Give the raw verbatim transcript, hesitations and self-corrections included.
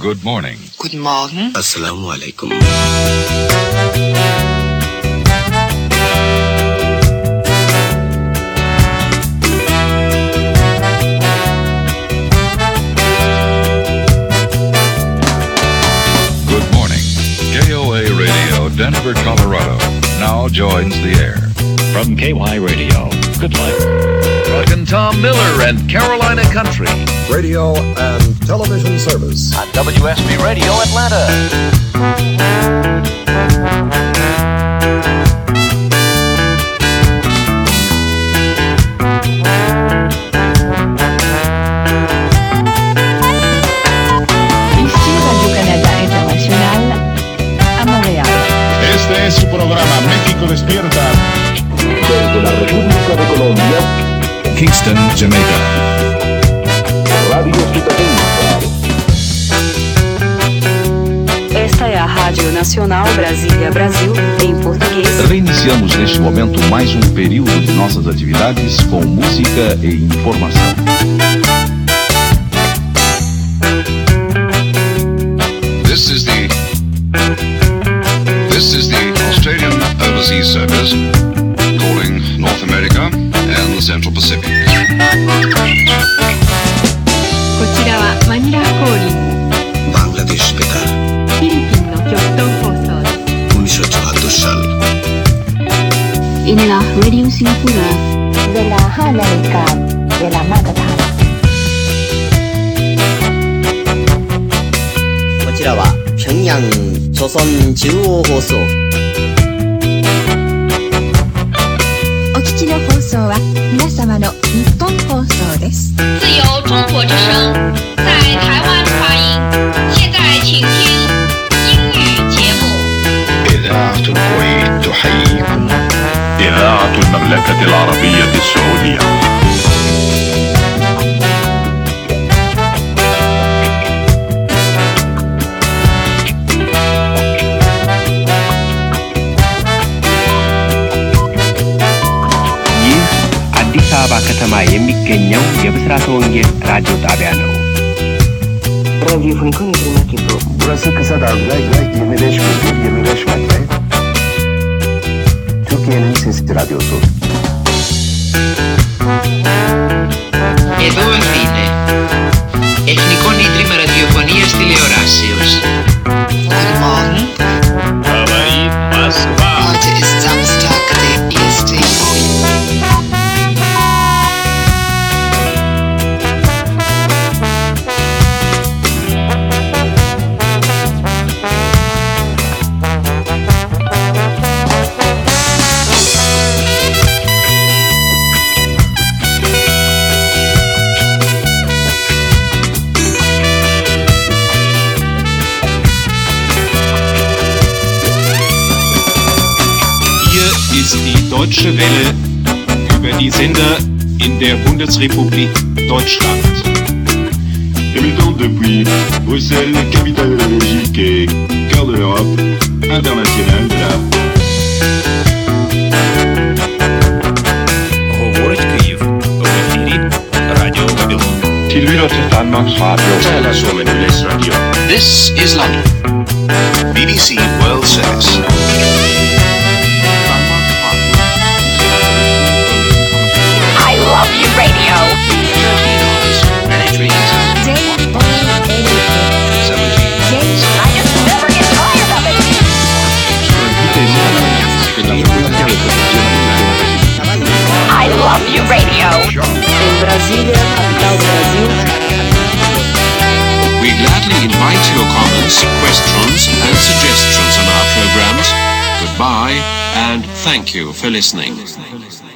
Good morning. Guten Morgen. Assalamu alaikum. Good morning. K O A Radio, Denver, Colorado, now joins the air. From K Y Radio, good life. Rockin' Tom Miller and Carolina Country. Radio and television service. On W S B Radio Atlanta. Ici Radio-Canada International, a Montréal. Este es su programa México Despierta. Desde la República de Colombia, Kingston, Jamaica. Radio Cidadania. Esta é a Rádio Nacional Brasília, Brasil, em português. Reiniciamos neste momento mais um período de nossas atividades com música e informação. This is the This is the Australian Overseas Service calling North America and the Central Pacific. こちらはマニラ降臨。 バングラデシュベタル。 フィリピンの極東放送です。 Umisotua Doshal. Inilah Radio Singapura. เวลาห้านาฬิกาเวลามาตรฐานこちらは平壌朝鮮中央放送。 お聞きの放送は皆様の日本放送です。 自由中国之声在台湾发音。现在请听英语节目。 إذاعة الكويت تحييكم. إذاعة المملكة العربية السعودية. አዲስ አበባ ከተማ የሚገኘው የብስራተ ወንጌል ራዲዮ ጣቢያ ነው። Radio Franconia Primakipo. Burası kısa dalga yirmi beş virgül yirmi beş metre. Türkiye'nin Sesi Radyosu. Εδώ Αθήνε. Εθνικό Ίδρυμα Ραδιοφωνίας Τηλεοράσεως. Guten Morgen. Говорит Москва. Heute ist Samstag, der erste Juli. Ist die Deutsche Welle über die Sender in der Bundesrepublik Deutschland. Émettant depuis Bruxelles, capitale de la Belgique et cœur de l'Europe, internationale de la... Говорить Київ. В ефірі Радіо Вавилон. Til lytter til Danmarks Radio. Taler som en radio. This is London. B B C World Service. I love you, radio. I just never get tired of it. I love you, radio. Em Brasília, capital do Brasil. We gladly invite your comments, questions and suggestions on our programs. Goodbye and thank you for listening.